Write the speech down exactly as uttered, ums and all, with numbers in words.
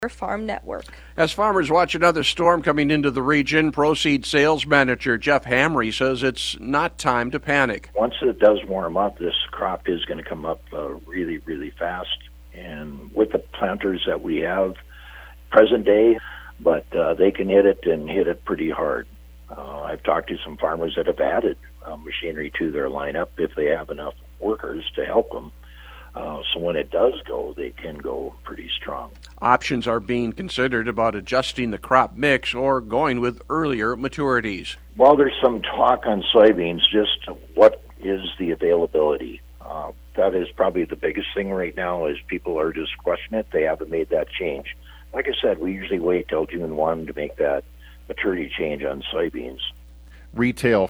Farm Network. As farmers watch another storm coming into the region, Proseed sales manager Jeff Hamry says it's not time to panic. Once it does warm up, this crop is going to come up uh, really, really fast. And with the planters that we have present day, but uh, they can hit it and hit it pretty hard. Uh, I've talked to some farmers that have added uh, machinery to their lineup if they have enough workers to help them. Uh, so when it does go, they can go pretty strong. Options are being considered about adjusting the crop mix or going with earlier maturities. Well, there's some talk on soybeans, just what is the availability. Uh, that is probably the biggest thing right now is people are just questioning it. They haven't made that change. Like I said, we usually wait till June first to make that maturity change on soybeans. Retail